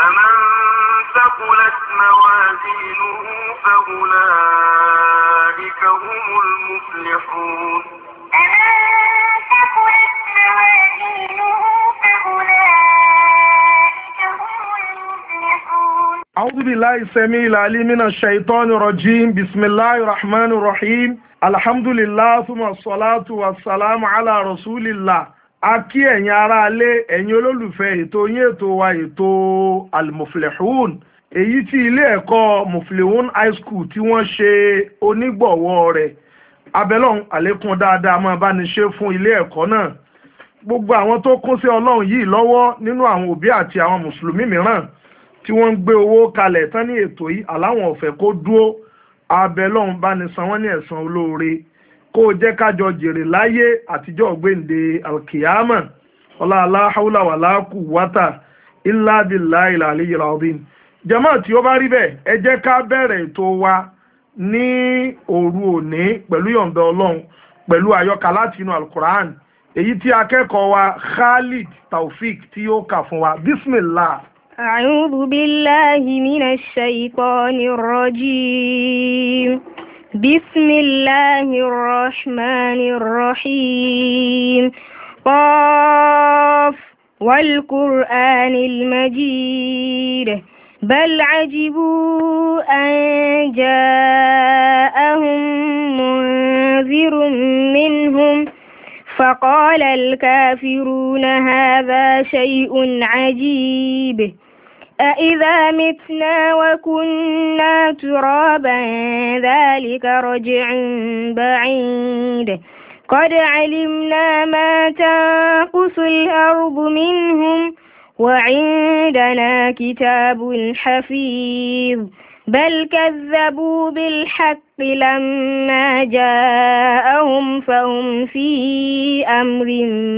فمن ثقلت موازينه فأولئك هم المفلحون أعوذ بالله السميع العليم من الشيطان الرجيم بسم الله الرحمن الرحيم الحمد لله ثم الصلاة والسلام على رسول الله. A kí ẹ̀yin aráalé ẹ̀yin olólùfẹ́ ètò yín ètò wa ètò Al-Muflihun èyí tí ilé ẹ̀kọ́ Muflihun High School tí wọ́n ṣe onígbọ̀wọ́ rẹ̀ abẹ́lọ́hún àlékún dáadáa máa bá ní ṣe fún ilé ẹ̀kọ́ náà. Gbogbo àwọn tó kún sí Ọlọ́run yìí lọ́wọ́ nínú àwọn òbí àti àwọn mùsùlùmí mìíràn tí wọ́n ń gbé owó kalẹ̀ tán ní ètò yìí aláwọn ọ̀fẹ́ kó dúró abẹ́lọ́hún bá ní san wọ́n ní ẹ̀san olóore kó o jẹ́ kájọ jèrè láyé àtijọ́ gbèǹde alkiyama ọlá aláhàúlà wà láàkú wátà ilá bíláì ìlàlẹ́ ìràwọ̀dín. jàmáà tí ó bá rí bẹ́ẹ̀ ẹ jẹ́ ká bẹ̀rẹ̀ ètò wa ní òru òní pẹ̀lú yọ̀ǹda Ọlọ́run pẹ̀lú àyọkà láti inú alukur'an èyí tí akẹ́kọ̀ọ́ wa Khalid Taufik tí ó kà fún wa bismillah. أعوذ بالله من الشيطان الرجيم بسم الله الرحمن الرحيم قاف والقرآن المجيد بل عجبوا أن جاءهم منذر منهم فقال الكافرون هذا شيء عجيب أإذا متنا وكنا ترابا ذلك رجع بعيد قد علمنا ما تنقص الأرض منهم وعندنا كتاب حفيظ بل كذبوا بالحق لما جاءهم فهم في أمر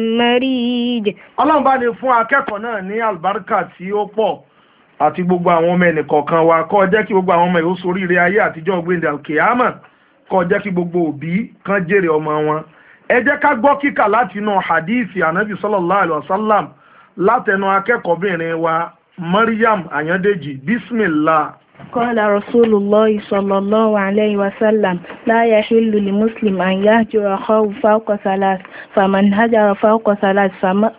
مريج. Ọlọ́run bá ní fún akẹ́kọ̀ọ́ náà ní àlùbáríkà tí ó pọ̀ àti gbogbo àwọn ọmọ ẹnìkọ̀ọ̀kan wa kó jẹ́ kí gbogbo àwọn ọmọ yìí ó ṣoríire ayé àtijọ́ gbẹ̀ndẹ̀ alkiyama kó jẹ́ kí gbogbo òbí kan jèrè ọmọ wọn. Ẹ jẹ́ ká gbọ́ kíkà láti inú hadithi anabi sallallahu alayhi wa sallam látẹnu akẹ́kọ̀ọ́bìnrin wa Maryam Ayandeji bismillah. قال رسول الله صلى الله عليه وسلم لا يحل لمسلم أن يهجر أخاه فوق ثلاث فمن هجر فوق ثلاث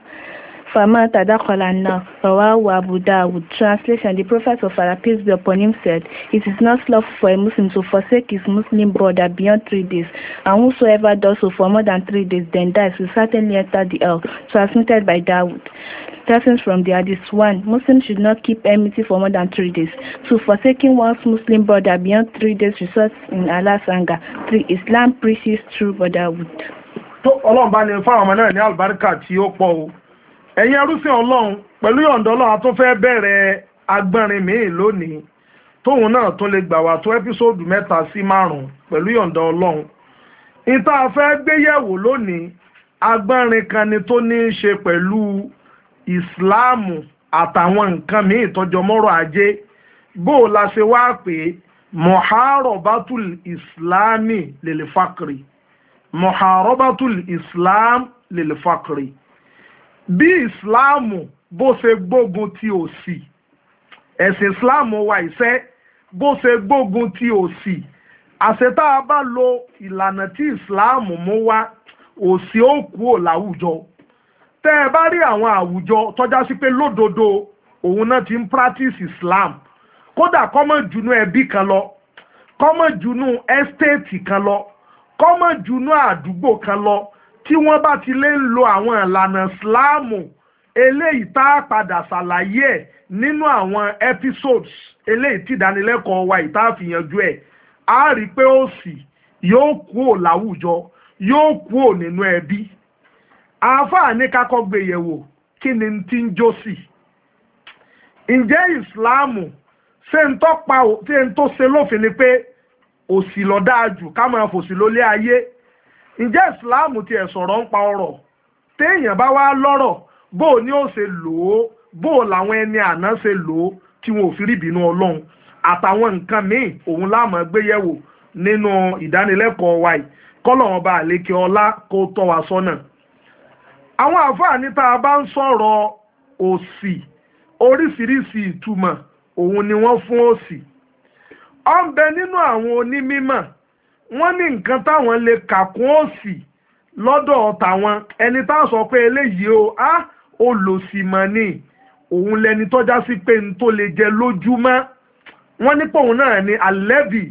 فما تدخل النار. رواه Abu Dawud. Translation: The Prophet of Allah, peace be upon him, said, "It is not lawful for a Muslim to forsake his Muslim brother beyond 3 days, and whosoever does so for more than 3 days then dies will certainly enter the hell." Transmitted by Dawud. Lessons from the Hadith: 1. Muslims should not keep enmity for more than 3 days. 2. Forsaking one's Muslim brother beyond 3 days results in Allah's anger. 3. Islam preaches true brotherhood. Ọlọ́run bá ní fáwọn ọmọ náà ní àlùbáríkà tí ó pọ̀ o. Ẹ̀yin arúfin Ọlọ́run pẹ̀lú yọ̀ǹda Ọlọ́run a tún fẹ́ bẹ̀rẹ̀ agbọ́nrin míì lónìí tóun náà tún lè gbà wá tó ẹ́písòdù 3 sí 5 pẹ̀lú yọ̀ǹda Ọlọ́run. Ìta fẹ́ gbéyẹ̀wò lónìí agbọ́nrin kan ni tó ní í ṣe pẹ̀lú ìsìláàmù àtàwọn nǹkan míì tọ́jọ́ mọ́rọ̀ ajé bó o la ṣe wá pé muharabatul islami lil fakri muharabatul islam lil fakri bí ìsìláàmù bó ṣe gbógun ti òṣì ẹ̀sìn ìsìláàmù wa ìṣe bó ṣe gbógun ti òṣì àṣetá a bá lo ìlànà tí ìsìláàmù mú wá òṣì ó kúrò láwùjọ. Tẹ́ ẹ bá rí àwọn àwùjọ tọ́já sí pé lódodo òun náà ti ń practice Islam kódà kọ́mọ̀ jùnú ẹbí kan lọ kọ́mọ̀ jùnú ẹ́stéètì kan lọ kọ́mọ̀ jùnú àdúgbò kan lọ tí wọ́n bá ti lè ń lo àwọn ìlànà Islam eléyìí tá a padà ṣàlàyé ẹ̀ nínú àwọn episodes eléyìí tí ìdánilẹ́kọ̀ọ́ wa ìta àfihànjú ẹ̀ á rí i pé òṣì yóò kúrò láwùjọ yóò kúrò nínú ẹbí. Àáfàá ní kákọ́ gbéyẹ̀wò kí ni ti ń jó sí. Ǹjẹ́ ìsìláàmù ṣé ń tọ́pa tí ń tó ṣe lófin ni pé òṣì ló dáa jù ká máa fòṣì lólé ayé? Ǹjẹ́ ìsìláàmù tiẹ̀ sọ̀rọ̀ ń pa ọ̀rọ̀? Téèyàn bá wá lọ́rọ̀ bó o ní ó ṣe lò ó bó o làwọn ẹni àná ṣe lò ó tí wọn ò fi rí ìbínú Ọlọ́run àtàwọn nǹkan míì òun la máa gbéyẹ̀wò nínú ìdánilẹ́kọ̀ọ́ wa yìí kọ́lọ́run bá àlékè ọlá kó tọ́ wa sọ́nà. Àwọn àfáà ní tá a bá ń sọ̀rọ̀ òṣì oríṣiríṣi ìtumọ̀ òun ni wọ́n fún òṣì. Ó ń bẹ nínú àwọn onímímọ̀ wọ́n ní nǹkan táwọn lè kà kún òṣì lọ́dọ̀ tàwọn ẹni tá a sọ pé eléyìí o olòṣì mọ̀ ni òun lẹni tọ́já sí pé n tó lè jẹ lójúmọ́. Wọ́n ní pòun náà ni alẹ́bì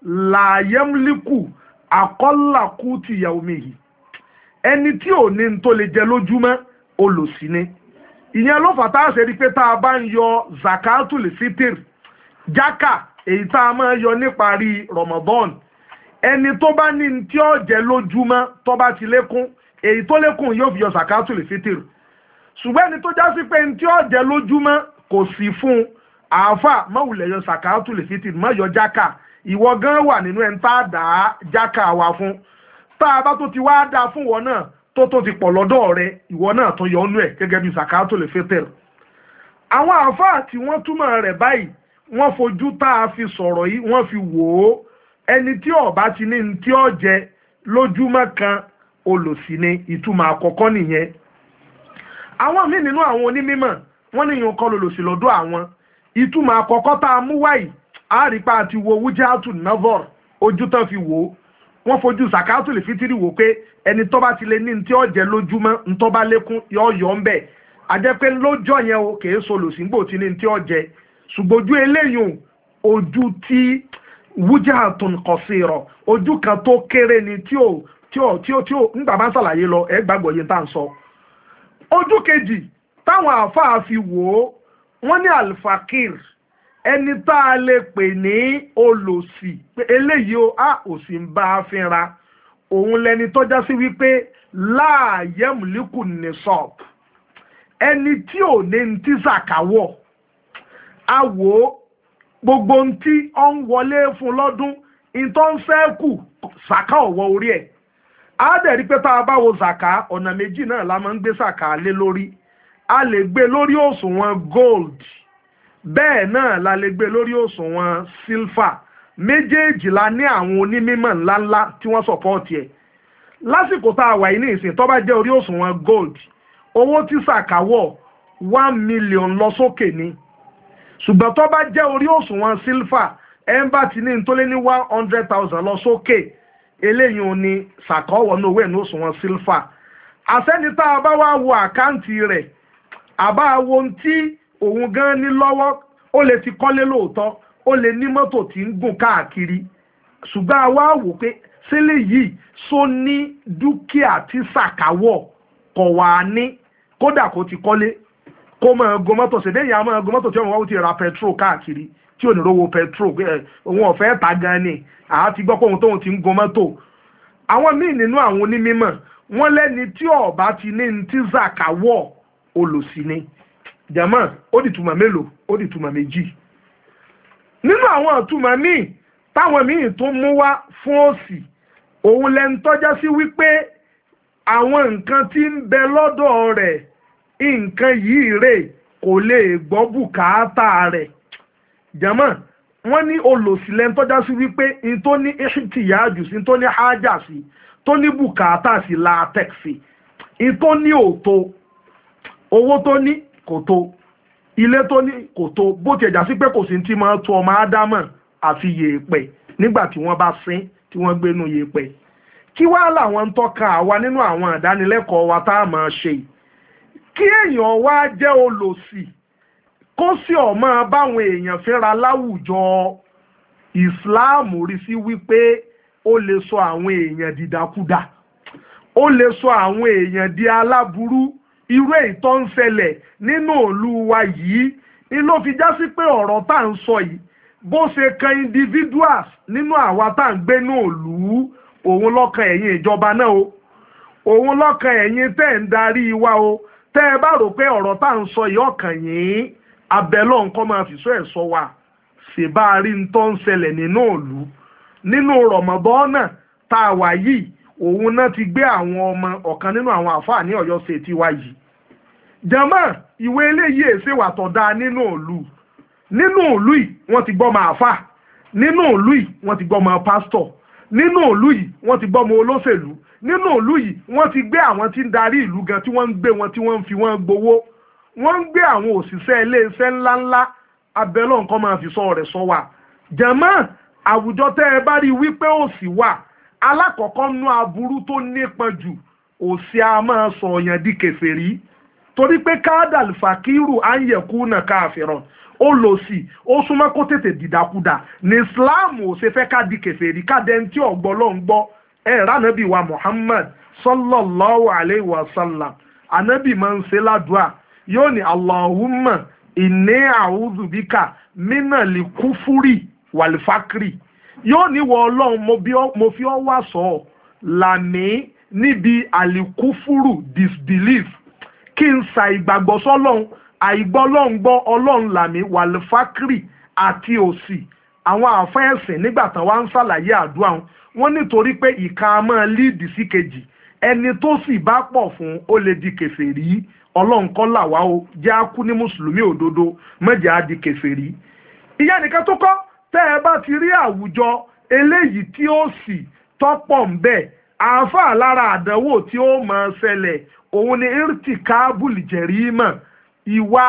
làyẹ́mlíkù àkọ́làkú ti ìyàwó mi yìí ẹni tí ò ní n tó lè jẹ lójúmọ́ olòṣì ni. Ìyẹn ló fà tá a ṣe rí pé tá a bá ń yọ zakatul fitr jákà èyí tá a máa yọ níparí Ramadan ẹni tó bá ní n tí ó jẹ lójúmọ́ tó bá ti lékún èyí tó lékún yóò fi yọ zakatul fitr. Ṣùgbọ́n ẹni tó já sí pé n tí ó jẹ lójúmọ́ kò sí fún àáfà mọ̀wùlẹ̀ yọ zakatul fitr má yọ jákà ìwọ gan wà nínú ẹni tá a dá jákà wa fún. Tá a bá tó ti wá dá fún wọn náà tó ti pọ̀ lọ́dọ̀ rẹ ìwọ náà tó yọ ọ́nú ẹ̀ gẹ́gẹ́ bí zakatul fitr. Àwọn àáfà tí wọ́n túmọ̀ rẹ̀ báyìí wọ́n fojú tá a fi sọ̀rọ̀ yìí wọ́n fi wò ó ẹni tí ó bá ti ní ní tí ó jẹ lójúmọ́ kan olòṣì ni ìtumọ̀ àkọ́kọ́ nìyẹn. Àwọn míì nínú àwọn onímímọ̀ wọ́n ní ìyẹn kọ́ lòlòṣì lọ́dọ̀ àwọn. Ìtumọ̀ àkọ́kọ́ tá a mú wáyìí a rí pa àti wo wújáàtù nazar ojú tán fi wò ó wọ́n fojú zakatul fitri wò pé ẹni tó bá ti lè ní tí ó jẹ lójúmọ́ ń tó bá lékún yọ ń bẹ̀ àjẹ́ pé lójọ́ yẹn o kìí solòṣì ń gbò tí ní tí ó jẹ ṣùgbọ́n ojú eléyìí ojú tí wújáàtùn qasira ojú kan tó kéré ni tí ò nígbà bá ń ṣàlàyé lọ ẹ gbàgbọ́ yẹn tá à ń sọ. Ojú kejì táwọn àáfàá fi wò ó wọ́n ní alfakir ẹni tá a lè pè ní olòṣì pé eléyìí òṣì ń bá a fínra òun lẹni tọ́já sí wípé láàyèmùlíkù nisab ẹni tí ò ní ní tí sàkáwọ̀ a wò ó gbogbo ohun tí ó ń wọlé fún lọ́dún ìtọ́ ń fẹ́ kù sàká ọ̀wọ́ orí ẹ̀ á dẹ̀ rí pé tá a bá wo sàká ọ̀nà méjì náà la máa ń gbé sàká lé lórí a lè gbé lórí òṣùwọ̀n gold bẹ́ẹ̀ náà la lè gbé lórí òṣùwọ̀n silver méjèèjì la ní àwọn onímọ̀ ńláńlá tí wọ́n sọ̀pọ̀tì ẹ̀. Lásìkò tá a wà yìí ní ìsìn tó bá jẹ́ orí òṣùwọ̀n gold owó tí sàkáwọ̀ 1 million lọ sókè ni ṣùgbọ́n tó bá jẹ́ orí òṣùwọ̀n silver ẹ̀ńbà tí ní tó lé ní 100,000 lọ sókè eléyìí ò ní sàkáwọ̀ ní owó ẹ̀ ní òṣùwọ̀n silver. Àsẹ́ni tá a bá wá wo àkáǹtì rẹ̀ àbá wo tí òun gan ní lọ́wọ́ ó lè ti kọ́lé lóòótọ́ ó lè ní mọ́tò tí ń gùn káàkiri ṣùgbọ́n a wá wò pé sílẹ̀ yìí só ní dúkìá tí sàkáwọ̀ kọ̀ wá ní kódà kó ti kọ́lé kó máa gun mọ́tò ṣèdè yìí a máa gun mọ́tò tí wọ́n ti ra petrol káàkiri tí ò ní rówó petrol òun ọ̀fẹ́ ta gan ni àá ti gbọ́ pé òun tóun ti ń gun mọ́tò. Àwọn míì nínú àwọn onímọ̀ wọ́n lẹ́ni tí ó bá ti ní ti sàkáwọ̀ olòṣì ni. Jàmá ó di túmọ̀ mélòó ó di túmọ̀ méjì. Nínú àwọn ìtumọ̀ míì táwọn míì tó mú wá fún òṣì òun lẹ́nu tọ́já sí wípé àwọn nǹkan tí ń bẹ lọ́dọ̀ rẹ̀ nǹkan yìí rè kò lè gbọ́ bùkátà rẹ̀. Jàmá wọ́n ní olòṣì lẹ́nu tọ́já sí wípé n tó ní ihtiyaju sí n tó ní hájà sí tó ní bùkátà sí látẹ̀sí n tó ní òtó owó tó ní kò tó ilé tó ní kò tó bó ti ẹ̀já sí pé kò sí ti máa tó ọmọ ádámọ̀ àfi yèèpẹ̀ nígbà tí wọ́n bá sín tí wọ́n gbénú yèèpẹ̀. Kí wá làwọn ń tọ́ka àwa nínú àwọn ìdánilẹ́kọ̀ọ́ wa tá a máa ṣe kí èèyàn wá jẹ́ olòṣì kó sì ọmọ báwọn èèyàn fẹ́ra láwùjọ ìsìláàmù rí sí wípé ó lè sọ àwọn èèyàn dìdàkudà ó lè sọ àwọn èèyàn di aláburú. Irú èyí tó ń ṣẹlẹ̀ nínú ìlú wa yìí ni ló fi já sí pé ọ̀rọ̀ tá à ń sọ yìí bó ṣe kan individuals nínú àwa tá à ń gbé ní ìlú òun lọ́kàn ẹ̀yin ìjọba náà o òun lọ́kàn ẹ̀yin tẹ́ ń darí wa o tẹ́ ẹ bá rò pé ọ̀rọ̀ tá à ń sọ yìí ọkàn yín abẹ́lọ́ nǹkan máa fi sọ ẹ̀ sọ wa ṣèbá rí ń tó ń ṣẹlẹ̀ nínú ìlú nínú Ramadan náà tá a wà yìí òun náà ti gbé àwọn ọmọ ọ̀kan nínú àwọn àfáà ní Ọ̀yọ́ ṣètì wa yìí. Jàmá ìwé eléyìí èsè wà tọ̀ dáa nínú ìlú yìí wọ́n ti gbọ́ ọmọ àfáà nínú ìlú yìí wọ́n ti gbọ́ ọmọ pásítọ̀ nínú ìlú yìí wọ́n ti gbọ́ ọmọ olóṣèlú nínú ìlú yìí wọ́n ti gbé àwọn tí ń darí ìlú gan tí wọ́n ń gbé wọn tí wọ́n ń fi wọ́n gbowó wọ́n ń gbé àwọn òṣìṣẹ́ iléeṣẹ́ ńláńlá abẹ́lọ́ nǹkan máa fi sọ rẹ̀ sọ wà jàmáà àwùjọ tẹ́ ẹ bá rí wípé òṣì wà alákọ̀ọ́kọ́ nú aburú tó nípọn jù òṣì a máa sọ ọ̀yàn di kèfèrí torí pé káàdàl fàkírù à ń yẹ̀kú náà káàfìràn ó lò sí ó súnmọ́ kó tètè dìdàkudà ní Islam ò ṣe fẹ́ ká di kèfèrí ká dẹ́n tí ọ̀gbọ́ ló ń gbọ́ ránàbí wa Muhammad sallallahu alayhi wa sallam ànábì máa ń ṣe ládùúà yóò ní Allahumma inni a'udhu bika minal kufuri wal fakri yóò ní wọ ọlọ́run mo fi ọ́ wá sọ ọ́ làmì níbi àlìkúfúrù disbelief kí n sa ìgbàgbọ́ sọ́lọ́run àìgbọ́lọ́ngbọ́ ọlọ́run làmì wàlífákìrì àti òsì àwọn àfẹ́ẹ̀sìn nígbà tán wá ń ṣàlàyé àdúrà wọn nítorí pé ìka a máa líìdì sí kejì ẹni tó sì bá pọ̀ fún ó lè di kèfèrí ọlọ́run kọ́ là wá o jẹ́ á kú ní mùsùlùmí òdodo mẹ́jẹ̀ á di kèfèrí. ìyá nìkan tó kọ́ tẹ́ ẹ bá ti rí àwùjọ eléyìí tí ó sì tọ́pọ̀ ń bẹ̀ àáfàá lára àdánwò tí ó máa ṣẹlẹ̀ òun ni irtikabul jerima ìwà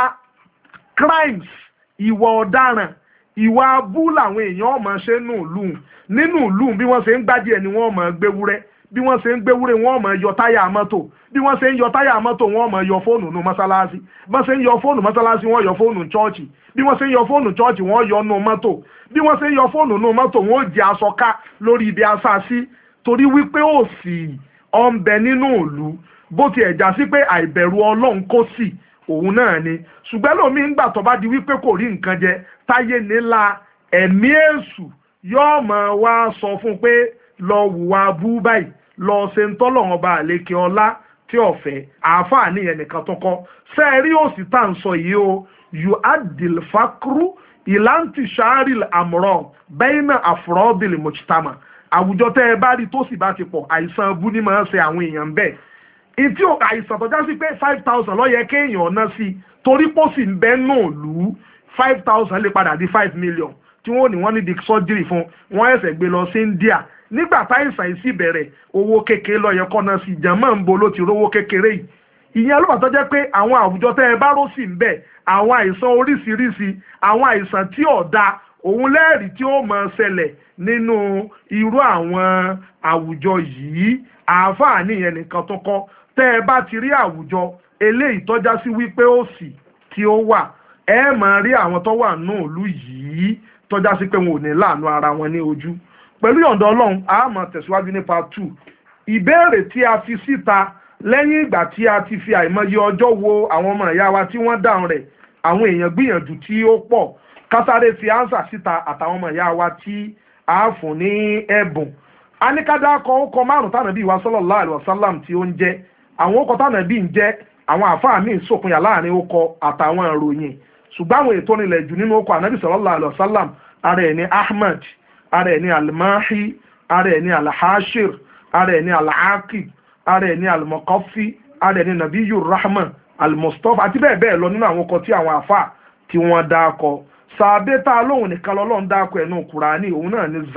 crimes ìwà ọ̀daràn ìwà abú làwọn èèyàn máa ṣe nínú ìlú bí wọ́n ṣe ń gbádìí ẹni wọ́n máa gbéwúrẹ́ bí wọ́n ṣe ń gbéwúrẹ́ wọ́n máa yọ táyà mọ́tò bí wọ́n ṣe ń yọ táyà mọ́tò wọ́n máa yọ fóònù nù mọ́sálásí bí wọ́n ṣe ń yọ fóònù mọ́sálásí wọ́n yọ fóònù chọ́ọ̀chì bí wọ́n ṣe ń yọ fóònù chọ́ọ̀chì wọ́n yọ nù mọ́tò bí wọ́n ṣe ń yọ fóònù nù mọ́tò wọ́n jẹ aṣọ ká lórí ibi aṣáṣí torí wípé òṣì ọ̀nbẹ nínú ìlú bó ti ẹ̀já sí pé àìbẹ̀rù ọlọ́run kò sí òun náà ni ṣùgbọ́n lómi ń gbà tó bá di wípé kò rí nǹkan jẹ táyé nílá ẹ̀mí èṣù yóò máa wá sọ fún pé lọ wùwà bú báyìí lọ ṣe ń tọ́lọ̀ ọba àlékè ọlá tí ọ̀fẹ́ àáfàá nìyẹn nìkan tó kọ́ sẹ́ẹ̀rí òsì tá à ń sọ yìí o yu adil fakru ìlàntì sharil amro bẹ́ẹ̀nà àfúrọ́bìlì mọ̀chítàmà àwùjọ tẹ́ ẹ bá rí tó sì bá ti pọ̀ àìsàn abú ní máa ń ṣe àwọn èèyàn bẹ́ẹ̀ ìtí àìsàn tó já sí pé 5,000 ló yẹ kéèyàn ọ̀nà sí torí pọ̀ sí ń bẹ́ náà lù ú 5,000 lè padà di 5 million tí wọ́n ní wọ́n ní di surgery fún wọ́n ẹ̀sẹ̀ gbé lọ sí India nígbà táìsàn yìí sì bẹ̀rẹ̀ owó kékeré ló yẹ kọ́nà sí ìjàmọ́ ń bo ló ti rówó kékeré yìí ìyẹn ló bá tó jẹ́ pé àwọn àwùjọ tẹ́ ẹ bá rò sí ń bẹ̀ àwọn àìsàn oríṣiríṣi àwọn àìsàn tí ọ̀dà òun lẹ́ẹ̀rí tí ó máa ṣẹlẹ̀ nínú irú àwọn àwùjọ yìí àáfàá nìyẹn nìkan tó kọ́ tẹ́ ẹ bá ti rí àwùjọ eléyìí tọ́já sí wípé òṣì tí ó wà ẹ máa rí àwọn tó wà nínú ìlú yìí tọ́já sí pé wọn ò ní láàánú ara wọn ní ojú pẹ̀lú yọ̀ǹda ọlọ́run a máa tẹ̀síwájú ní part 2 ìbéèrè tí a fi síta lẹ́yìn ìgbà tí a ti fi àìmọye ọjọ́ wo àwọn ọmọ ìyá wa tí wọ́n dáhùn rẹ̀ àwọn èèyàn gbìyànjú tí ó pọ̀ kásáré fi ánsà síta àtàwọn ọmọ ìyá wa tí a fún ní ẹ̀bùn a ní ká dákọ̀ ọkọ̀ márùn tánàbí wa sallallahu alaihi wasallam tí ó ń jẹ́ àwọn ọkọ̀ tánàbí ń jẹ́ àwọn àfáà míì sòpinya láàrin ọkọ̀ àtàwọn ìròyìn ṣùgbọ́n àwọn ètò nílẹ̀ jù nínú ọkọ̀ ànábì sallallahu alaihi wasallam ara ẹ̀ ní Ahmad ara ẹ̀ ní Al-Mahi ara ẹ̀ ní Al-Hashir ara ẹ̀ ní Al-Aqib ara ẹ̀ ní Al-Muqaffi ara ẹ̀ ní Nabiyur Rahman Al-Mustafa àti bẹ́ẹ̀ bẹ́ẹ̀ lọ nínú àwọn ọkọ̀ tí àwọn àfáà tí wọ́n dákọ̀ sàbẹ́ tá a lóhùn nìkan lọ́lọ́run dákọ̀ ẹ̀ nínú Kùránì òun náà ní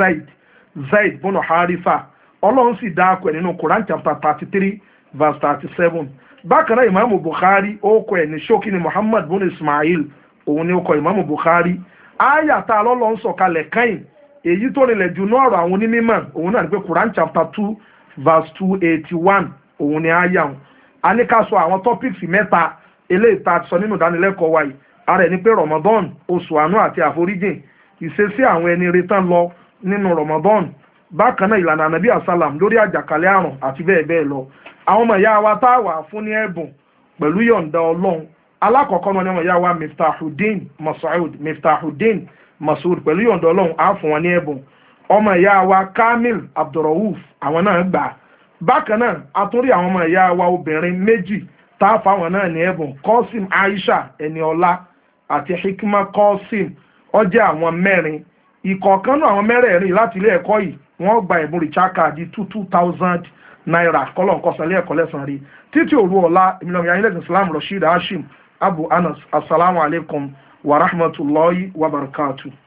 Zaid bùnú Haritha ọlọ́run sì dákọ̀ ẹ̀ nínú Quran chapter 33 verse 37 bákan náà Imam Bukhari ó kọ ẹ̀ ní ṣókí ni Muhammad bùnú Ismail òun ni ó kọ Imam Bukhari áyà tá a lọ́lọ́run sọ̀kalẹ̀ káyìn èyí tó rìnlẹ̀ jù náà ọ̀rọ̀ àwọn onímọ̀ òun náà ní pé Quran chapter 2 verse 281 òun ni áyà wọn a ní ká sọ àwọn topics mẹ́ta eléyìí tá a sọ nínú ìdánilẹ́kọ̀ọ́ wa yìí ara ẹ̀ ní pé Ramadan oṣù àánú àti àforíjìn ìṣesí àwọn ẹni retán lọ nínú Ramadan bákan náà ìlànà ànàbí àsálàm lórí àjàkálẹ̀ àrùn àti bẹ́ẹ̀ bẹ́ẹ̀ lọ àwọn ọmọ ìyá wa tá a wà fún ní ẹ̀bùn pẹ̀lú yọ̀ǹda Ọlọ́run alákọ̀ọ́kọ́ náà ni ọmọ ìyá wa Miftahudeen Masoud pẹ̀lú yọ̀ǹda Ọlọ́run á fún wọn ní ẹ̀bùn ọmọ ìyá wa Kamil Abdulrauf àwọn náà gbà bákan náà a tún rí àwọn ọmọ ìyá wa obìnrin méjì tá a fáwọn náà ní ẹ̀bùn Qasim Aisha Ẹniọlá àti Hikma Qasim ó jẹ́ àwọn mẹ́rin ìkọ̀ọ̀kan náà àwọn mẹ́rẹ̀ẹ̀rin láti ilé ẹ̀kọ́ yìí wọ́n gba ẹ̀bùn recharge di 2,000 naira kọ́lọ̀nkọ́sán ilé ẹ̀kọ́ lẹ́sàn rí títí òru ọ̀la ìmìlẹ̀ ìyá ilẹ̀ Islam Rasheed Hashim Abu Anas assalamu alaikum wa rahmatullahi wa barakatuh.